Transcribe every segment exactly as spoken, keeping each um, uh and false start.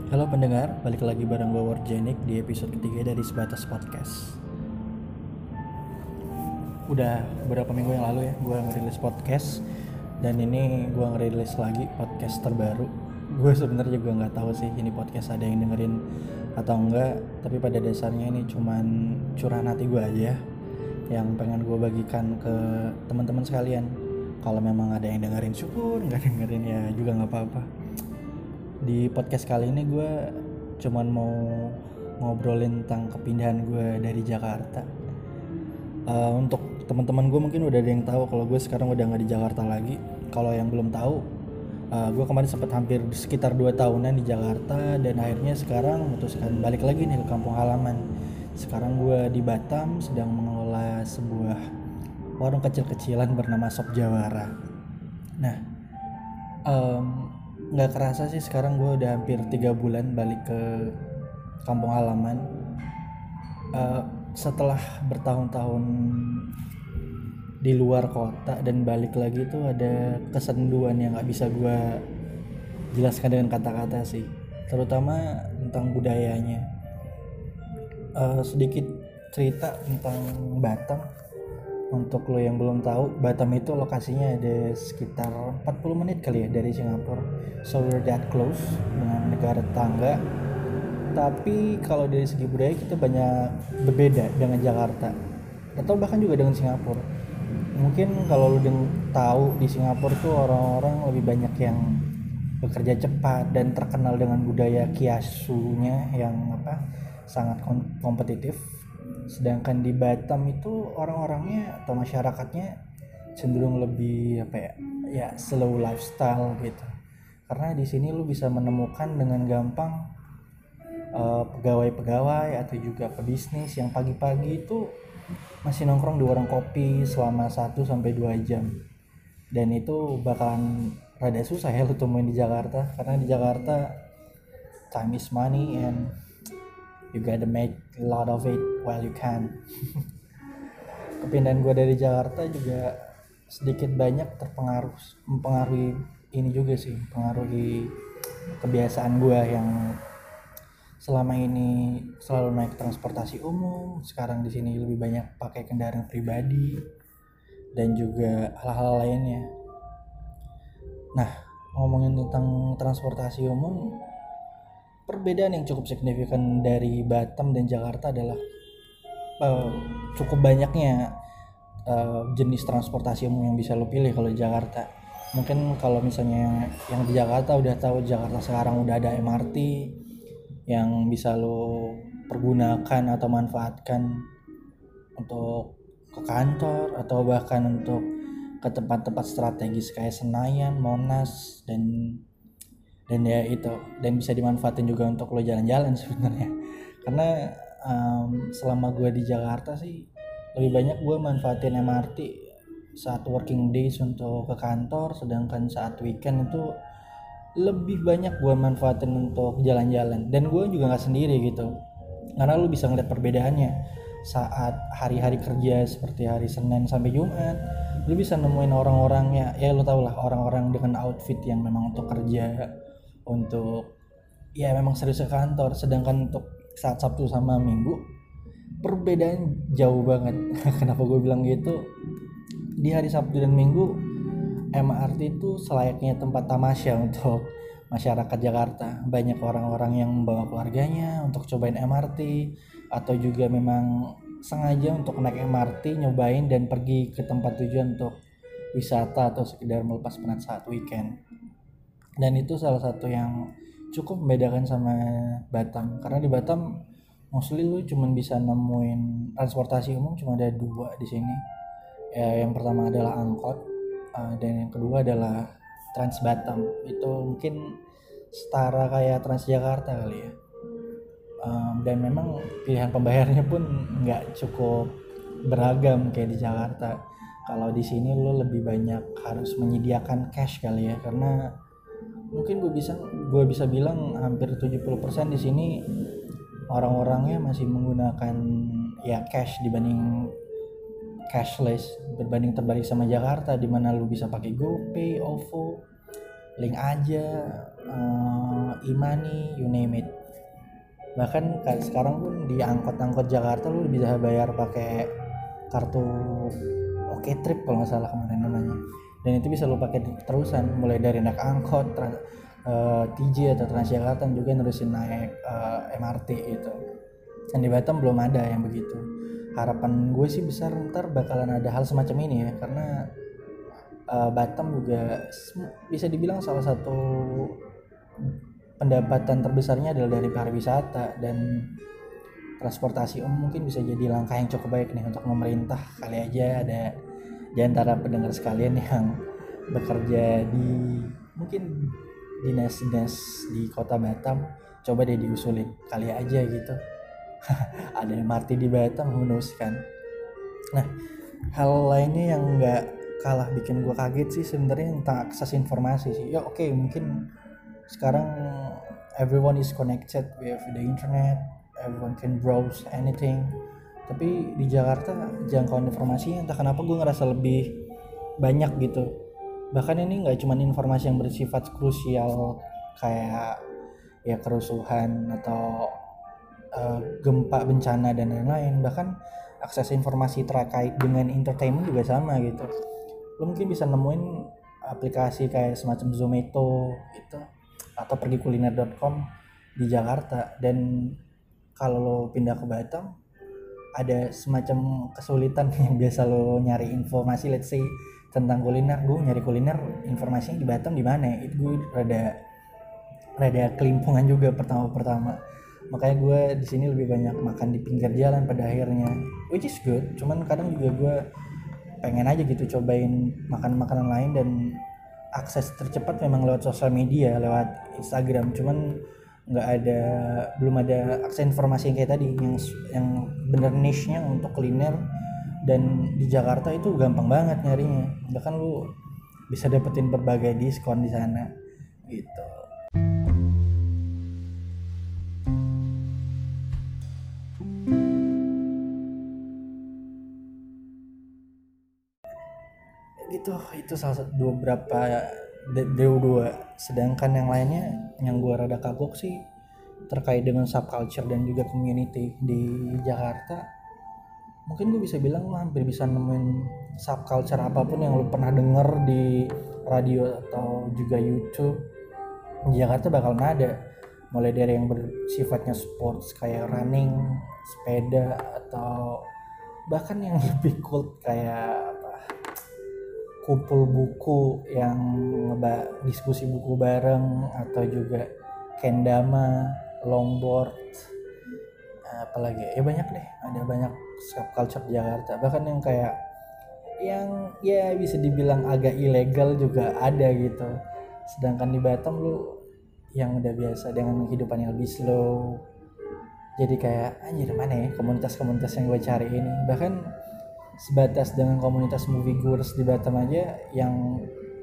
Halo pendengar, balik lagi bareng gue Warjenik di episode ketiga dari Sebatas Podcast. Udah beberapa minggu yang lalu ya gue ngerilis podcast, dan ini gue ngerilis lagi podcast terbaru. Gue sebenarnya juga nggak tahu sih ini podcast ada yang dengerin atau enggak, tapi pada dasarnya ini cuman curahan hati gue aja yang pengen gue bagikan ke teman-teman sekalian. Kalau memang ada yang dengerin syukur, nggak dengerin ya juga nggak apa-apa. Di podcast kali ini gue cuman mau ngobrolin tentang kepindahan gue dari Jakarta. Uh, untuk teman-teman gue mungkin udah ada yang tahu kalau gue sekarang udah nggak di Jakarta lagi. Kalau yang belum tahu, uh, gue kemarin sempat hampir sekitar dua tahunan di Jakarta, dan akhirnya sekarang memutuskan balik lagi nih ke kampung halaman. Sekarang gue di Batam sedang mengelola sebuah warung kecil-kecilan bernama Sop Jawara. Nah, um, nggak kerasa sih sekarang gue udah hampir tiga bulan balik ke kampung halaman. Uh, setelah bertahun-tahun di luar kota dan balik lagi tuh ada kesenduan yang nggak bisa gue jelaskan dengan kata-kata sih, terutama tentang budayanya. Uh, sedikit cerita tentang Batam. Untuk lo yang belum tahu, Batam itu lokasinya ada sekitar empat puluh menit kali ya dari Singapura. So we're that close dengan negara tetangga. Tapi kalau dari segi budaya kita banyak berbeda dengan Jakarta, atau bahkan juga dengan Singapura. Mungkin kalau lo tahu di Singapura tuh orang-orang lebih banyak yang bekerja cepat dan terkenal dengan budaya kiasunya yang apa sangat kompetitif. Sedangkan di Batam itu orang-orangnya atau masyarakatnya cenderung lebih apa ya ya slow lifestyle gitu. Karena di sini lu bisa menemukan dengan gampang uh, pegawai-pegawai atau juga pebisnis yang pagi-pagi itu masih nongkrong di warung kopi selama satu sampai dua jam. Dan itu bakalan rada susah ya lu temuin di Jakarta, karena di Jakarta time is money and you gotta make a lot of it while you can. Kepindahan gue dari Jakarta juga sedikit banyak terpengaruh mempengaruhi ini juga sih, mempengaruhi kebiasaan gue yang selama ini selalu naik transportasi umum. Sekarang di sini lebih banyak pakai kendaraan pribadi dan juga hal-hal lainnya. Nah, ngomongin tentang transportasi umum, perbedaan yang cukup signifikan dari Batam dan Jakarta adalah uh, cukup banyaknya uh, jenis transportasi umum yang bisa lo pilih kalau di Jakarta. Mungkin kalau misalnya yang di Jakarta udah tahu, Jakarta sekarang udah ada M R T yang bisa lo pergunakan atau manfaatkan untuk ke kantor atau bahkan untuk ke tempat-tempat strategis kayak Senayan, Monas, dan dan ya itu, dan bisa dimanfaatin juga untuk lo jalan-jalan sebenarnya. Karena um, selama gue di Jakarta sih lebih banyak gue manfaatin M R T saat working days untuk ke kantor, sedangkan saat weekend itu lebih banyak gue manfaatin untuk jalan-jalan. Dan gue juga nggak sendiri gitu, karena lo bisa ngeliat perbedaannya. Saat hari-hari kerja seperti hari Senin sampai Jumat, lo bisa nemuin orang-orangnya, ya lo tau lah, orang-orang dengan outfit yang memang untuk kerja, untuk ya memang serius ke kantor. Sedangkan untuk saat Sabtu sama Minggu perbedaan jauh banget. Kenapa gue bilang gitu? Di hari Sabtu dan Minggu M R T itu selayaknya tempat tamasya untuk masyarakat Jakarta. Banyak orang-orang yang membawa keluarganya untuk cobain M R T, atau juga memang sengaja untuk naik M R T, nyobain dan pergi ke tempat tujuan untuk wisata atau sekedar melepas penat saat weekend. Dan itu salah satu yang cukup membedakan sama Batam, karena di Batam mostly lu cuma bisa nemuin transportasi umum cuma ada dua di sini. Ya, yang pertama adalah angkot, uh, dan yang kedua adalah Trans Batam. Itu mungkin setara kayak Transjakarta kali ya. Um, dan memang pilihan pembayarannya pun nggak cukup beragam kayak di Jakarta. Kalau di sini lu lebih banyak harus menyediakan cash kali ya, karena mungkin gue bisa gue bisa bilang hampir tujuh puluh persen di sini orang-orangnya masih menggunakan ya cash dibanding cashless, berbanding terbalik sama Jakarta di mana lu bisa pakai GoPay, OVO, link aja, uh, e-money, you name it. Bahkan kayak sekarang pun di angkot-angkot Jakarta lu bisa bayar pakai kartu Oke Trip kalau nggak salah kemarin namanya, dan itu bisa lu pakai terusan mulai dari naik angkot trans, uh, T J atau Transjakarta juga nerusin naik uh, M R T itu. Dan di Batam belum ada yang begitu. Harapan gue sih besar ntar bakalan ada hal semacam ini ya, karena uh, Batam juga bisa dibilang salah satu pendapatan terbesarnya adalah dari pariwisata, dan transportasi umum mungkin bisa jadi langkah yang cukup baik nih untuk pemerintah. Kali aja ada di antara pendengar sekalian yang bekerja di mungkin dinas-dinas di kota Batam, coba deh diusulin kali aja gitu. Ada M R T di Batam, who knows kan. Nah, hal lainnya yang nggak kalah bikin gue kaget sih sebenarnya tentang akses informasi sih. Ya oke, okay, mungkin sekarang everyone is connected with the internet, everyone can browse anything. Tapi di Jakarta jangkauan informasinya entah kenapa gue ngerasa lebih banyak gitu. Bahkan ini nggak cuma informasi yang bersifat krusial kayak ya kerusuhan atau uh, gempa, bencana dan lain-lain. Bahkan akses informasi terkait dengan entertainment juga sama gitu. Lo mungkin bisa nemuin aplikasi kayak semacam Zomato gitu atau pergi kuliner dot com di Jakarta. Dan kalau lo pindah ke Batam ada semacam kesulitan yang biasa lo nyari informasi, let's say tentang kuliner, gue nyari kuliner informasinya di Batam di mana, itu gue rada rada kelimpungan juga pertama-pertama. Makanya gue di sini lebih banyak makan di pinggir jalan pada akhirnya, which is good. Cuman kadang juga gue pengen aja gitu cobain makan-makanan lain, dan akses tercepat memang lewat sosial media, lewat Instagram. Cuman nggak ada, belum ada akses informasi yang kayak tadi yang yang bener niche-nya untuk kuliner. Dan di Jakarta itu gampang banget nyarinya, bahkan lu bisa dapetin berbagai diskon di sana gitu. Gitu, itu salah satu dua berapa dua dua. Sedangkan yang lainnya yang gua rada kagok sih terkait dengan subculture dan juga community di Jakarta. Mungkin gue bisa bilang lo hampir bisa nemuin subculture apapun yang lo pernah denger di radio atau juga YouTube. Di Jakarta bakalan ada, mulai dari yang bersifatnya sports kayak running, sepeda, atau bahkan yang lebih cool kayak apa, kumpul buku yang ngeba diskusi buku bareng, atau juga kendama, longboard, apalagi ya banyak deh, ada banyak subculture Jakarta. Bahkan yang kayak yang ya bisa dibilang agak ilegal juga ada gitu. Sedangkan di Batam lu yang udah biasa dengan kehidupan yang lebih slow, jadi kayak anjir mana ya komunitas-komunitas yang gue cari ini. Bahkan sebatas dengan komunitas moviegoers di Batam aja, yang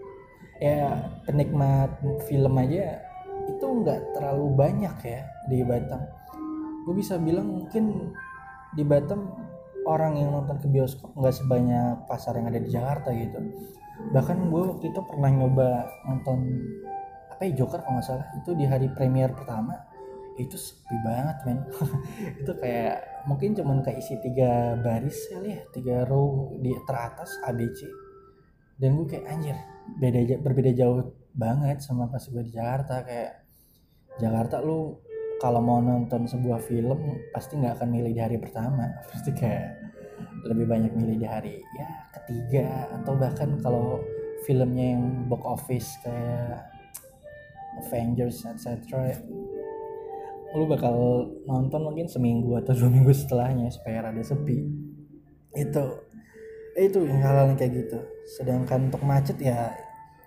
ya penikmat film aja itu nggak terlalu banyak ya di Batam. Gue bisa bilang mungkin di Batam orang yang nonton ke bioskop nggak sebanyak pasar yang ada di Jakarta gitu. Bahkan gue waktu itu pernah nyoba nonton apa ya, Joker kalau nggak salah, itu di hari premier pertama itu sepi banget men. Itu kayak mungkin cuman keisi tiga baris kali ya, tiga row di teratas A B C, dan gue kayak anjir beda berbeda jauh banget sama pas gue di Jakarta. Kayak Jakarta lu kalau mau nonton sebuah film pasti nggak akan milih di hari pertama, pasti kayak lebih banyak milih di hari ya ketiga, atau bahkan kalau filmnya yang box office kayak Avengers et cetera, lu bakal nonton mungkin seminggu atau dua minggu setelahnya supaya rada sepi. Itu itu yang hal-hal yang kayak gitu. Sedangkan untuk macet ya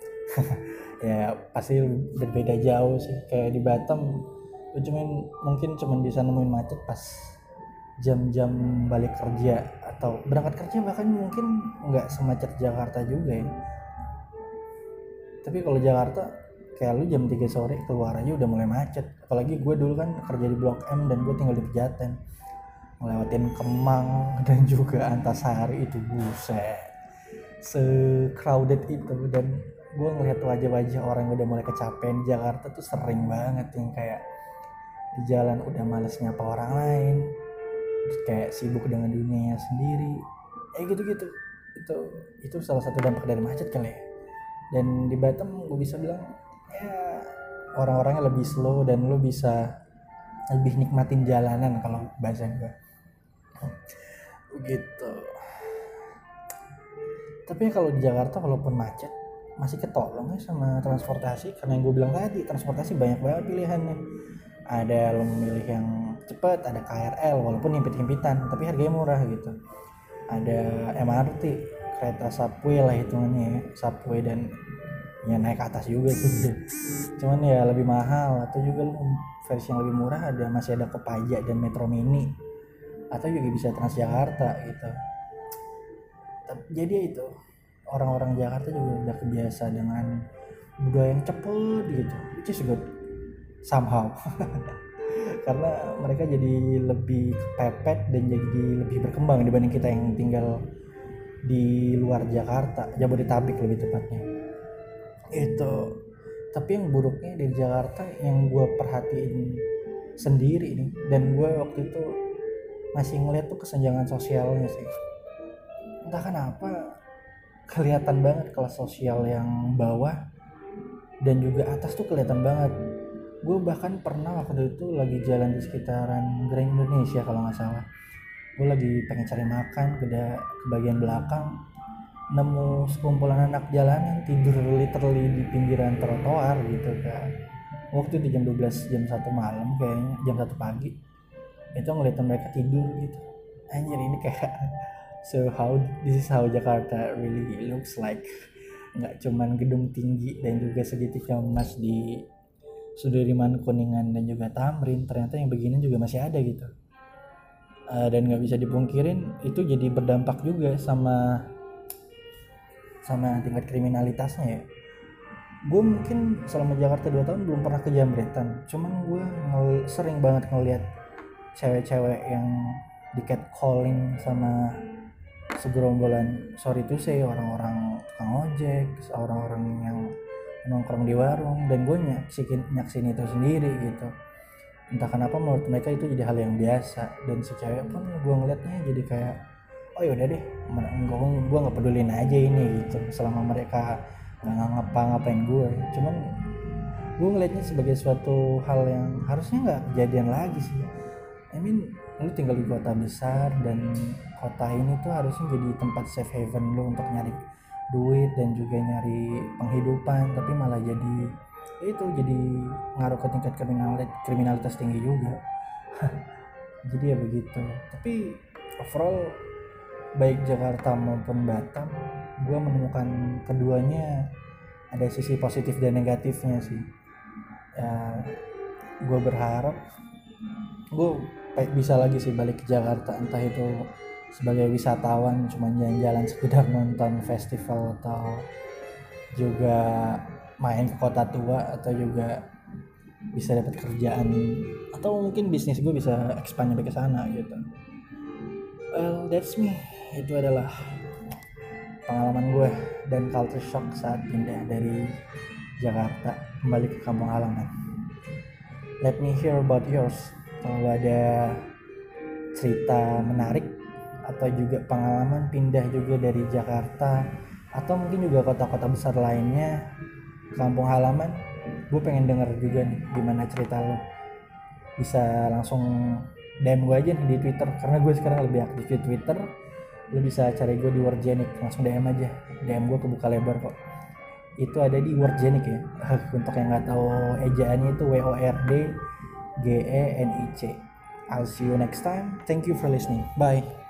ya pasti berbeda jauh sih. Kayak di Batam gue cuman mungkin cuman bisa nemuin macet pas jam-jam balik kerja atau berangkat kerja, bahkan mungkin nggak semacet Jakarta juga ya. Tapi kalau Jakarta kayak lu jam tiga sore keluar aja udah mulai macet. Apalagi gue dulu kan kerja di Blok M dan gue tinggal di Pejaten, ngelewatin Kemang dan juga Antasari, itu buset se-crowded itu. Dan gue ngeliat wajah-wajah orang yang udah mulai kecapean di Jakarta tuh sering banget yang kayak di jalan udah males nyapa orang lain, kayak sibuk dengan dunianya sendiri, eh gitu-gitu. Itu itu salah satu dampak dari macet kali ya. Dan di Batam gue bisa bilang ya orang-orangnya lebih slow dan lo bisa lebih nikmatin jalanan kalau bahasa gue gitu. Tapi kalau di Jakarta walaupun macet masih ketolong ya sama transportasi, karena yang gue bilang tadi transportasi banyak banget pilihannya. Ada lo memilih yang cepat, ada K R L walaupun himpit-himpitan tapi harganya murah gitu. Ada M R T, kereta subway lah hitungannya ya, subway dan ya naik atas juga tuh. Cuman ya lebih mahal. Atau juga lo versi yang lebih murah ada masih ada Kopaja dan Metro Mini, atau juga bisa Transjakarta gitu. Jadi itu orang-orang Jakarta juga udah kebiasa dengan budaya yang cepet gitu, which is good somehow. Karena mereka jadi lebih kepepet dan jadi lebih berkembang dibanding kita yang tinggal di luar Jakarta, Jabodetabek lebih tepatnya. Itu. Tapi yang buruknya di Jakarta yang gue perhatiin sendiri nih, dan gue waktu itu masih ngeliat tuh kesenjangan sosialnya sih. Entah kenapa kelihatan banget kelas sosial yang bawah dan juga atas tuh kelihatan banget. Gue bahkan pernah waktu itu lagi jalan di sekitaran Grand Indonesia kalau nggak salah. Gue lagi pengen cari makan ke, da- ke bagian belakang, nemu sekumpulan anak jalanan tidur literally di pinggiran trotoar gitu kan. Waktu itu jam dua belas, jam satu malam kayaknya, jam satu pagi. Itu ngeliatin mereka tidur gitu. Anjir, ini kayak so how this is how Jakarta really looks like. Nggak cuman gedung tinggi dan juga segitiga emas di Sudirman, Kuningan dan juga Tamrin, ternyata yang begini juga masih ada gitu. Uh, dan nggak bisa dipungkirin itu jadi berdampak juga sama sama tingkat kriminalitasnya ya. Gue mungkin selama Jakarta dua tahun belum pernah kejamretan, cuman gue ngel- sering banget ngeliat cewek-cewek yang di catcalling sama segerombolan, sorry to say, orang-orang tukang ojek, orang-orang yang nongkrong di warung, dan gue nyaksin nyaksin itu sendiri gitu. Entah kenapa menurut mereka itu jadi hal yang biasa, dan si cewek pun gue ngeliatnya jadi kayak oh yaudah deh, gue nggak pedulin aja ini gitu, selama mereka nggak ngapa-ngapain gue. Cuman gue ngeliatnya sebagai suatu hal yang harusnya nggak kejadian lagi sih. I mean, lu tinggal di kota besar dan kota ini tuh harusnya jadi tempat safe haven lu untuk nyari duit dan juga nyari penghidupan, tapi malah jadi itu jadi ngaruh ke tingkat kriminalitas kriminalitas tinggi juga. Jadi ya begitu. Tapi overall baik Jakarta maupun Batam, gue menemukan keduanya ada sisi positif dan negatifnya sih. Ya, gue berharap gue bisa lagi sih balik ke Jakarta, entah itu sebagai wisatawan cuma jalan-jalan sekedar nonton festival, atau juga main ke kota tua, atau juga bisa dapat kerjaan, atau mungkin bisnis gue bisa expand sampai ke sana gitu. Well, that's me. Itu adalah pengalaman gue dan culture shock saat pindah dari Jakarta kembali ke kampung halaman. Let me hear about yours. Kalau ada cerita menarik atau juga pengalaman pindah juga dari Jakarta atau mungkin juga kota-kota besar lainnya ke kampung halaman, gue pengen denger juga nih gimana cerita lo. Bisa langsung D M gue aja nih di Twitter, karena gue sekarang lebih aktif di Twitter. Lo bisa cari gue di Wordgenic, langsung D M aja, D M gue kebuka lebar kok. Itu ada di Wordgenic ya. Untuk yang nggak tahu ejaannya itu W O R D G E N I C. I'll see you next time. Thank you for listening. Bye.